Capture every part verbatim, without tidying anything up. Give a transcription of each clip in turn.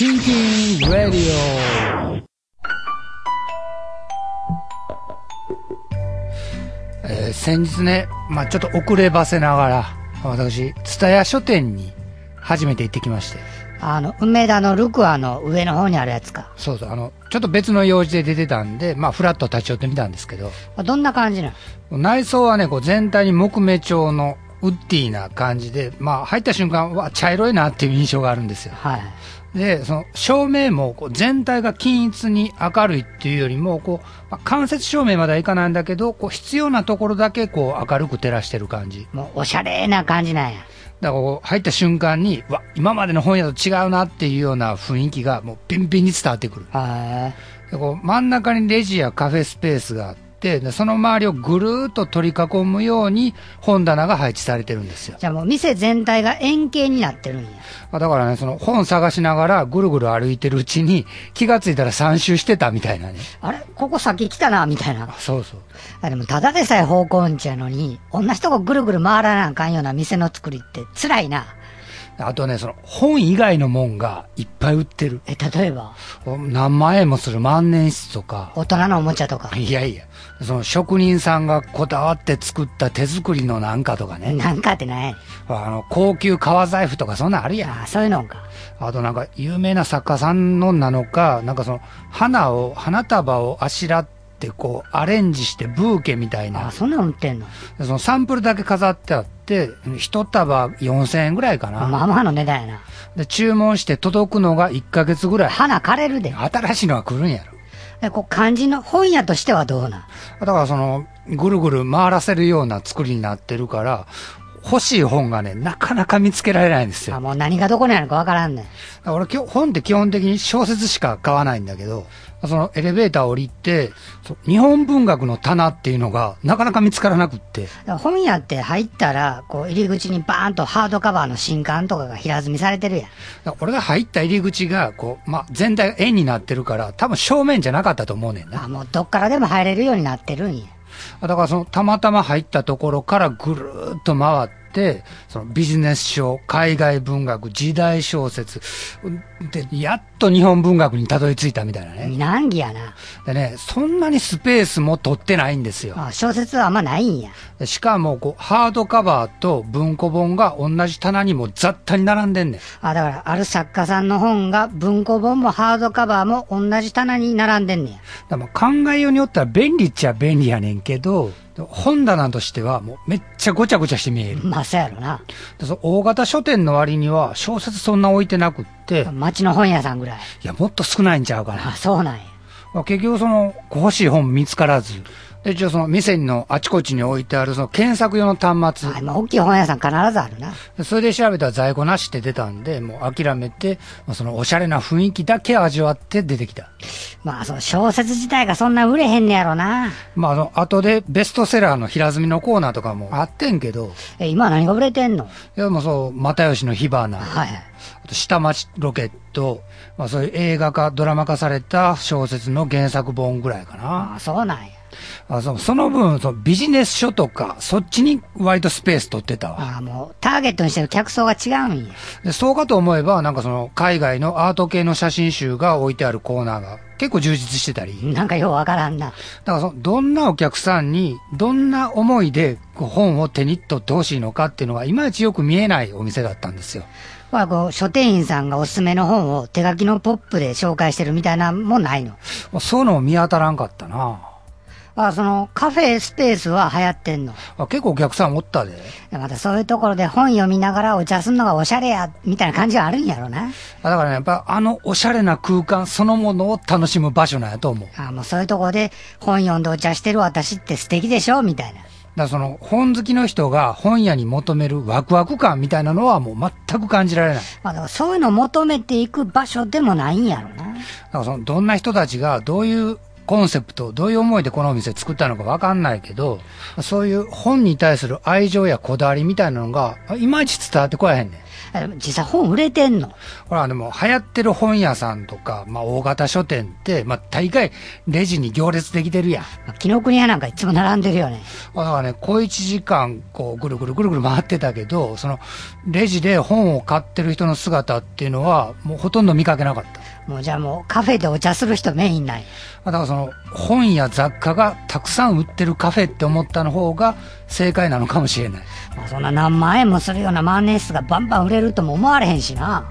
Thinking Radio、えー、先日ね、まあ、ちょっと遅ればせながら私蔦屋書店に初めて行ってきまして、 あの梅田のルクアの上の方にあるやつか。 そうそう、あのちょっと別の用事で出てたんで、まあ、フラッと立ち寄ってみたんですけど、 どんな感じなの？内装はね、こう全体に木目調のウッディな感じで、まあ、入った瞬間は茶色いなっていう印象があるんですよ。 はい。 で、その照明もこう全体が均一に明るいっていうよりも、こう、まあ、間接照明まではいかないんだけど、こう必要なところだけこう明るく照らしてる感じ。 もうおしゃれな感じなんや。 だからこう入った瞬間に、わ、今までの本屋と違うなっていうような雰囲気がもうビンビンに伝わってくる。 はい。 でこう真ん中にレジやカフェスペースがあって、でその周りをぐるーっと取り囲むように本棚が配置されてるんですよ。 じゃあもう店全体が円形になってるんや。 だからね、その本探しながらぐるぐる歩いてるうちに気がついたらさん周してたみたいなね。 あれここ先来たなみたいな。 そうそう。 あでもただでさえ方向音痴やのに、同じとこぐるぐる回らなあかんような店の作りって辛いな。 あとね、その本以外のもんがいっぱい売ってる。 え、例えば何万円もする万年筆とか。 大人のおもちゃとか。 いやいや、その職人さんがこだわって作った手作りのなんかとかね。 なんかってなんや。 あの、高級革財布とかそんなんあるやん。 ああ、そういうのか。 あとなんか有名な作家さんのなのか、なんかその花を、花束をあしらってこうアレンジしてブーケみたいな。 あ、そんなの売ってんの？ そのサンプルだけ飾ってあって、一束よんせんえんぐらいかな。 まあまあの値段やな。 で、注文して届くのがいっかげつぐらい。 花枯れるで。 新しいのが来るんやろ。 え、こう漢字の本屋としてはどうなん？ だからその、ぐるぐる回らせるような作りになってるから、欲しい本がね、なかなか見つけられないんですよ。 あ、もう何がどこにあるかわからんねん。 俺、本って基本的に小説しか買わないんだけど、そのエレベーター降りて、日本文学の棚っていうのがなかなか見つからなくって。 本屋って入ったら、こう入り口にバーンとハードカバーの新刊とかが平積みされてるやん。 俺が入った入り口が、こう、まあ、全体が円になってるから、多分正面じゃなかったと思うねんな。 あ、もうどっからでも入れるようになってるんや。 だからその、たまたま入ったところからぐるーっと回って、でそのビジネス書、海外文学、時代小説でやっと日本文学にたどり着いたみたいなね。 難儀やな。 でね、そんなにスペースも取ってないんですよ。 あ、小説はあんまないんや。 しかもこうハードカバーと文庫本が同じ棚にも雑多に並んでんねん。 あ、だからある作家さんの本が文庫本もハードカバーも同じ棚に並んでんねんや。 だから考えようによったら便利っちゃ便利やねんけど、本棚としてはもうめっちゃごちゃごちゃして見える。 まあそうやろな。 でそ大型書店の割には小説そんな置いてなくって、 町の本屋さんぐらい。 いやもっと少ないんちゃうかな。 あ、そうなんや。 まあ、結局その欲しい本見つからず、で一応その店のあちこちに置いてあるその検索用の端末、 あ、今大きい本屋さん必ずあるな。 それで調べたら在庫なしって出たんで、もう諦めて、まあ、そのおしゃれな雰囲気だけ味わって出てきた。 まあその小説自体がそんな売れへんねやろな。 まああの後でベストセラーの平積みのコーナーとかもあってんけど、 え、今何が売れてんの？ いやもうそう又吉の火花、 はい、 あと下町ロケット、まあ、そういう映画化ドラマ化された小説の原作本ぐらいかな。 あ、そうなんや。 あそその分そのビジネス書とかそっちに割とスペース取ってたわ。 あ、もうターゲットにしてる客層が違うんや。 でそうかと思えばなんかその海外のアート系の写真集が置いてあるコーナーが結構充実してたり、 なんかようわからんな。 だからそのどんなお客さんにどんな思いで本を手に取ってほしいのかっていうのがいまいちよく見えないお店だったんですよ。 まあ、こう書店員さんがおすすめの本を手書きのポップで紹介してるみたいなもんないの？ そういうのも見当たらんかったな。 あ、そのカフェスペースは流行ってんの？ あ、結構お客さんおったで。 またそういうところで本読みながらお茶すんのがおしゃれやみたいな感じはあるんやろな。 だからね、やっぱあのおしゃれな空間そのものを楽しむ場所なんやと思う。 あ、もうそういうところで本読んでお茶してる私って素敵でしょみたいな。 だからその本好きの人が本屋に求めるワクワク感みたいなのはもう全く感じられない。 まあ、だからそういうのを求めていく場所でもないんやろな。 だからそのどんな人たちがどういうコンセプト、どういう思いでこのお店作ったのか分かんないけど、そういう本に対する愛情やこだわりみたいなのがいまいち伝わってこやへんねん。 実際本売れてんの？ ほら、でも流行ってる本屋さんとか、まあ大型書店って、まあ大概レジに行列できてるやん。 紀ノ国屋なんかいつも並んでるよね。 だからね、小一時間、こう、ぐるぐるぐるぐる回ってたけど、その、レジで本を買ってる人の姿っていうのは、もうほとんど見かけなかった。 もうじゃあもうカフェでお茶する人メインない。 だからその、本や雑貨がたくさん売ってるカフェって思ったの方が正解なのかもしれない。 まあ、そんな何万円もするような万年筆がバンバン売れるとも思われへんしな。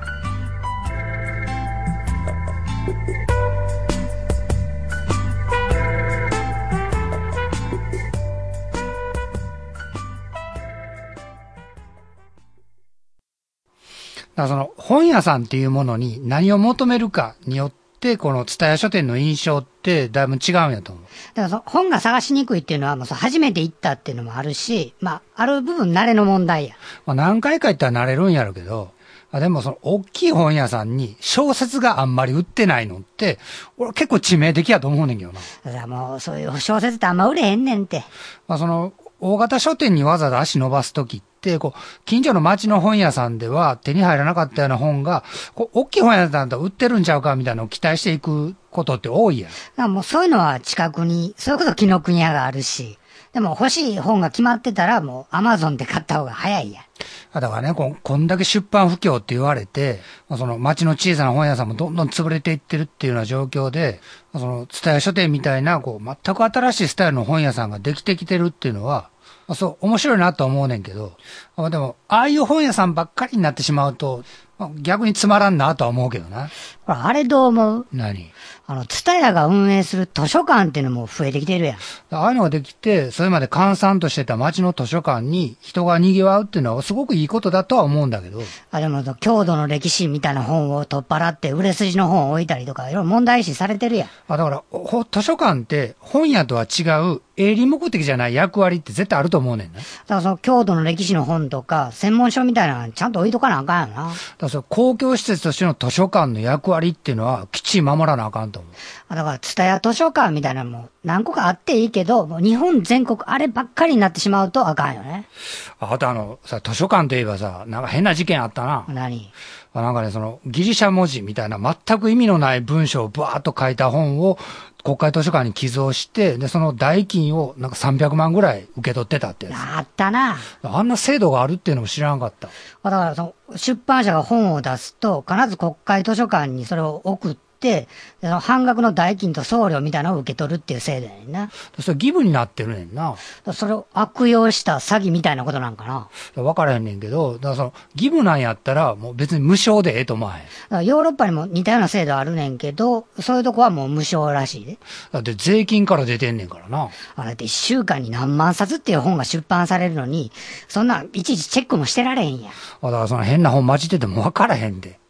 だからその本屋さんっていうものに何を求めるかによって、この蔦屋書店の印象ってだいぶ違うんやと思う。 だからその本が探しにくいっていうのはもうそ初めて行ったっていうのもあるし、まあ、ある部分慣れの問題や。 まあ、何回か行ったら慣れるんやろうけど、でもその大きい本屋さんに小説があんまり売ってないのって、俺結構致命的やと思うねんけどな。 だからもうそういう小説ってあんま売れへんねんて。 まあその大型書店にわざわざ足伸ばすときって、こう、近所の町の本屋さんでは手に入らなかったような本が、こう、大きい本屋さんだと売ってるんちゃうかみたいなのを期待していくことって多いやん。 だからもうそういうのは近くに、それこそ紀ノ国屋があるし、でも欲しい本が決まってたらもうアマゾンで買った方が早いやん。 だからね、こ, こんだけ出版不況って言われて、その町の小さな本屋さんもどんどん潰れていってるっていうような状況で、その蔦屋書店みたいな、こう、全く新しいスタイルの本屋さんができてきてるっていうのは、そう、面白いなと思うねんけど、でも、ああいう本屋さんばっかりになってしまうと、逆につまらんなとは思うけどな。 ほら、あれどう思う？ 何？ あの、蔦屋が運営する図書館っていうのも増えてきてるやん。 ああいうのができて、それまで閑散としてた町の図書館に人が賑わうっていうのはすごくいいことだとは思うんだけど。 あ、でも、郷土の歴史みたいな本を取っ払って売れ筋の本を置いたりとか、いろいろ問題視されてるやん。 あ、だから、図書館って本屋とは違う営利目的じゃない役割って絶対あると思うねんな。だからその郷土の歴史の本とか、専門書みたいなのちゃんと置いとかなあかんよな。だからその公共施設としての図書館の役割っていうのはきっちり守らなあかんと思う。 だから、蔦屋図書館みたいなのも何個かあっていいけど、もう日本全国あればっかりになってしまうとあかんよね。 あとあの、さ、図書館といえばさ、なんか変な事件あったな。 何？ なんかね、その、ギリシャ文字みたいな全く意味のない文章をバーっと書いた本を国会図書館に寄贈して、で、その代金をなんかさんびゃくまんぐらい受け取ってたってやつ。 あったな。 あんな制度があるっていうのも知らなかった。 だからその、出版社が本を出すと、必ず国会図書館にそれを送って、で、その半額の代金と送料みたいなのを受け取るっていう制度やねんな。 それ義務になってるねんな。 それを悪用した詐欺みたいなことなんかな。 分からへんねんけど、だからその義務なんやったらもう別に無償でええと思わへん。だからヨーロッパにも似たような制度あるねんけど、そういうとこはもう無償らしいで。 だって税金から出てんねんからな。 あれっていっしゅうかんに何万冊っていう本が出版されるのに、そんないちいちチェックもしてられへんや。 だからその変な本混じってても分からへんで。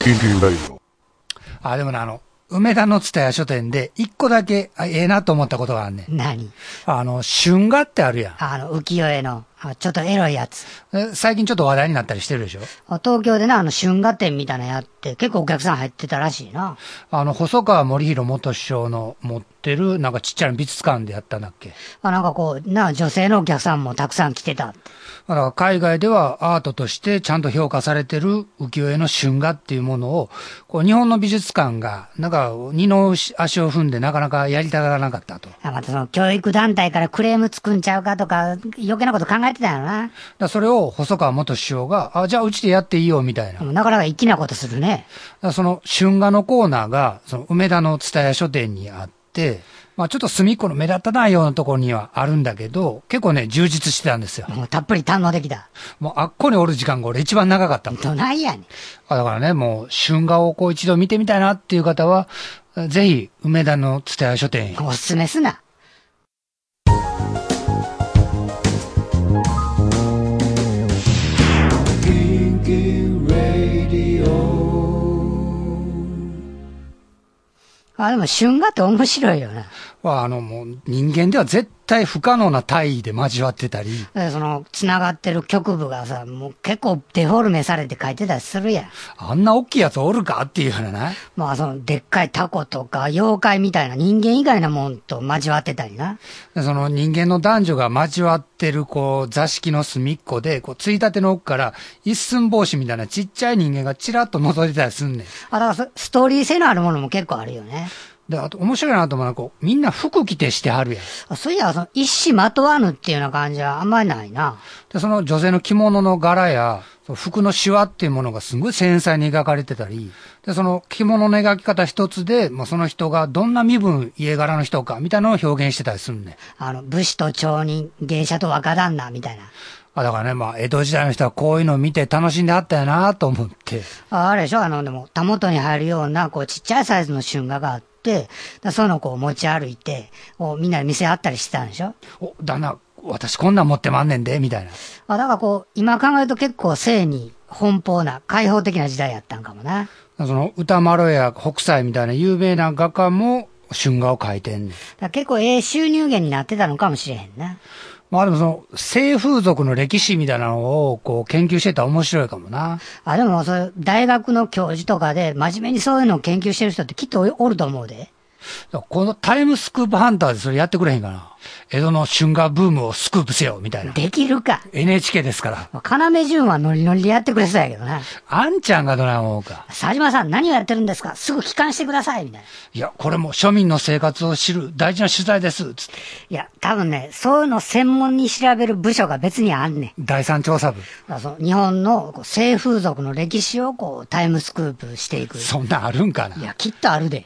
あ、でもね、あの、梅田の蔦屋書店で一個だけええなと思ったことがあんねん。 何？ あの、春画ってあるやん。 あの、浮世絵の、ちょっとエロいやつ。 最近ちょっと話題になったりしてるでしょ？ 東京でな、あの、春画展みたいなのやって、結構お客さん入ってたらしいな。 あの、細川森弘元首相の持ってる、なんかちっちゃな美術館でやったんだっけ？ あ、なんかこう、な、女性のお客さんもたくさん来てたって。 だから海外ではアートとしてちゃんと評価されてる浮世絵の春画っていうものを、こう日本の美術館が、なんか二の足を踏んでなかなかやりたがらなかったと。 またその教育団体からクレームつくんちゃうかとか、余計なこと考えてたよな。 だそれを細川元首相が、あ、じゃあうちでやっていいよみたいな。 なかなか粋なことするね。 だその春画のコーナーが、その梅田の蔦屋書店にあって、まあちょっと隅っこの目立たないようなところにはあるんだけど、結構ね、充実してたんですよ。 もうたっぷり堪能できた。 もうあっこにおる時間が俺一番長かったもん。 どないやねん。 だからね、もう春画をこう一度見てみたいなっていう方は、ぜひ梅田の蔦屋書店へ。 おすすめすな。あ、でも春画って面白いよな。 あのもう人間では絶対不可能な体位で交わってたり。 でその、繋がってる局部がさ、もう結構デフォルメされて書いてたりするやん。 あんな大きいやつおるかっていうようなな。 まあその、でっかいタコとか、妖怪みたいな人間以外のもんと交わってたりな。 でその人間の男女が交わってる、こう、座敷の隅っこで、こう、ついたての奥から、一寸法師みたいなちっちゃい人間がチラッと覗いてたりすんねん。 あ、だからストーリー性のあるものも結構あるよね。 で、あと面白いなと思うのは、こう、みんな服着てしてはるやん。 あそういや、その、一糸まとわぬっていうような感じはあんまりないな。 で、その女性の着物の柄や、その服のシワっていうものがすごい繊細に描かれてたり、で、その着物の描き方一つで、まあ、その人がどんな身分、家柄の人か、みたいなのを表現してたりするねん。 あの、武士と町人、芸者と若旦那みたいな。 あ、だからね、まあ、江戸時代の人はこういうのを見て楽しんであったよなと思って。 ああれでしょあの、でも、たもとに入るような、こう、ちっちゃいサイズの春画があって、だそういうのをこう持ち歩いて、こうみんなで見せ合ったりしてたんでしょ。 お、旦那、私こんなん持ってまんねんで、みたいな。 あ、だからこう、今考えると結構性に奔放な、開放的な時代やったんかもな。 その、歌丸や北斎みたいな有名な画家も春画を描いてんねん。だから結構ええ収入源になってたのかもしれへんな。 まあでもその、性風俗の歴史みたいなのをこう研究してたら面白いかもな。 あ、でもそういう大学の教授とかで真面目にそういうのを研究してる人ってきっとおると思うで。 このタイムスクープハンターでそれやってくれへんかな。江戸の春画ブームをスクープせよ、みたいな。 できるか。 エヌエイチケー ですから。 要潤はノリノリでやってくれそうやけどな。 あんちゃんがどない思うか。 佐島さん何をやってるんですかすぐ帰還してくださいみたいな。 いや、これも庶民の生活を知る大事な取材です、つって。 いや、多分ね、そういうの専門に調べる部署が別にあんねん。 第三調査部。 その日本のこう性風俗の歴史をこうタイムスクープしていく。 そんなんあるんかな。 いや、きっとあるで。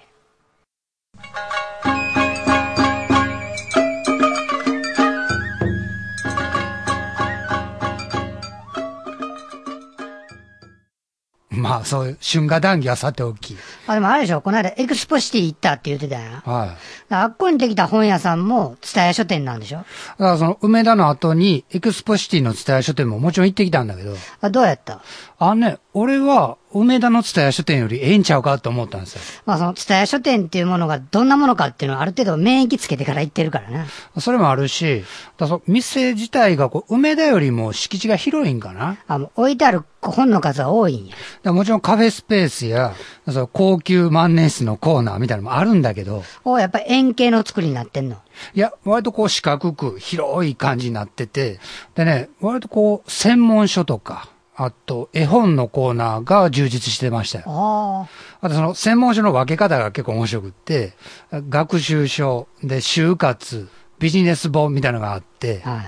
まあ、そういう春画談義はさておき。 あ、でもあれでしょこの間エクスポシティ行ったって言ってたやん。 はい。 あっこにできた本屋さんも蔦屋書店なんでしょ。 だからその梅田の後にエクスポシティの蔦屋書店ももちろん行ってきたんだけど。 あ、どうやった？ あのね、俺は梅田の蔦屋書店よりええんちゃうかと思ったんですよ。 まあその蔦屋書店っていうものがどんなものかっていうのはある程度免疫つけてから行ってるからな。 それもあるし、だそ店自体がこう梅田よりも敷地が広いんかな。 あ、もう置いてある本の数は多いんや。 だもちろんカフェスペースや、その高級万年筆のコーナーみたいなのもあるんだけど。 お、やっぱり円形の作りになってんの？ いや、割とこう四角く広い感じになってて、でね、割とこう専門書とか、あと絵本のコーナーが充実してましたよ。 ああとその専門書の分け方が結構面白くって、学習書で就活、ビジネス本みたいなのがあって、 はい、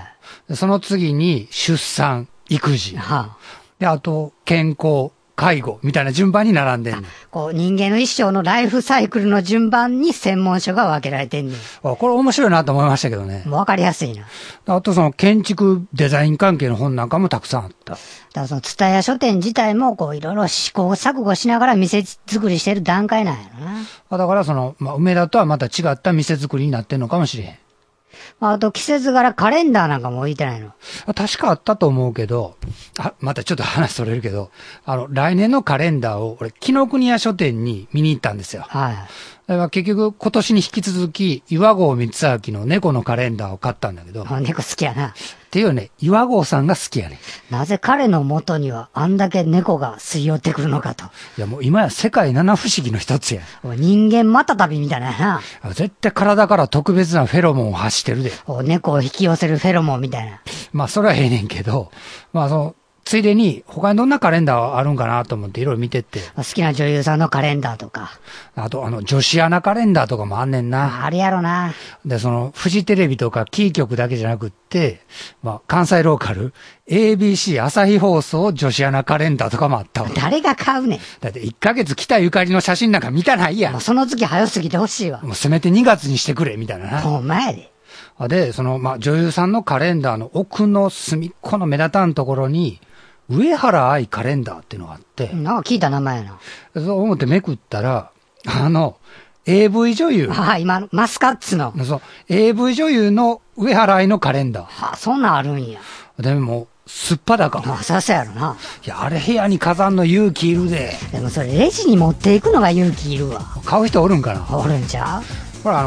その次に出産、育児、 はあ、であと健康、介護みたいな順番に並んでんねん。 こう人間の一生のライフサイクルの順番に専門書が分けられてんねん。 これ面白いなと思いましたけどね。 もう分かりやすいな。 あとその建築デザイン関係の本なんかもたくさんあった。 だからその蔦屋書店自体もこういろいろ試行錯誤しながら店作りしてる段階なんやろな。 だからその、まあ、梅田とはまた違った店作りになってんのかもしれへん。 あと季節柄カレンダーなんかも置いてないの？ 確かあったと思うけど、あ、またちょっと話それるけど、あの、来年のカレンダーを俺、紀ノ国屋書店に見に行ったんですよ。 はい。 だから結局今年に引き続き、岩合光明の猫のカレンダーを買ったんだけど。 あ、猫好きやな。 っていうね、岩合さんが好きやね。 なぜ彼の元にはあんだけ猫が吸い寄ってくるのかと。 いやもう今や世界七不思議の一つや。 人間またたびみたいなな。 絶対体から特別なフェロモンを発してるで。 猫を引き寄せるフェロモンみたいな。 まあそれはええねんけど、まあその、ついでに他にどんなカレンダーあるんかなと思っていろいろ見てって。 好きな女優さんのカレンダーとか。 あとあの女子アナカレンダーとかもあんねんな。 あれやろな。 で、そのフジテレビとかキー局だけじゃなくって、まあ関西ローカル、エービーシー 朝日放送女子アナカレンダーとかもあったわ。 誰が買うねん。 だっていっかげつ北ゆかりの写真なんか見たないやん。 もうその月早すぎてほしいわ。 もうせめてにがつにしてくれみたいなな。 ほんまやで。 で、そのまあ女優さんのカレンダーの奥の隅っこの目立たんところに、上原愛カレンダーっていうのがあって。 なんか聞いた名前やな。 そう思ってめくったら、あの、エーブイ 女優。 ああ、今、マスカッツの。 そう、エーブイ 女優の上原愛のカレンダー。 はあ、そんなんあるんや。 でも、すっぱだか。 ああ、さすやろな。 いや、あれ部屋に飾んの勇気いるで。 でもそれレジに持っていくのが勇気いるわ。 買う人おるんかな。 おるんちゃう？ ほら、あの、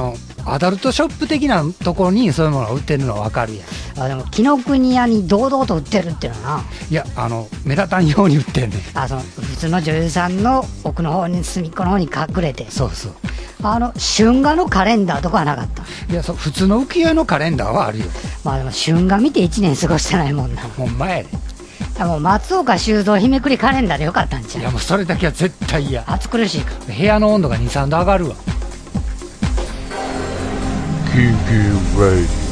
アダルトショップ的なところにそういうものが売ってるのは分かるやん。 あでも紀ノ国屋に堂々と売ってるっていうのはな。 いや、あの目立たんように売ってんねん。 あその普通の女優さんの奥の方に隅っこの方に隠れて、 そうそう。 あの春画のカレンダーとかはなかった。 いや、そう普通の浮世絵のカレンダーはあるよ。 まあでも春画見ていちねん過ごしてないもんな。 ほんまやで。 もう松岡修造日めくりカレンダーでよかったんちゃう。 いやもうそれだけは絶対嫌。 暑苦しいか。 部屋の温度がに、さんど上がるわ。 キューキューラディオ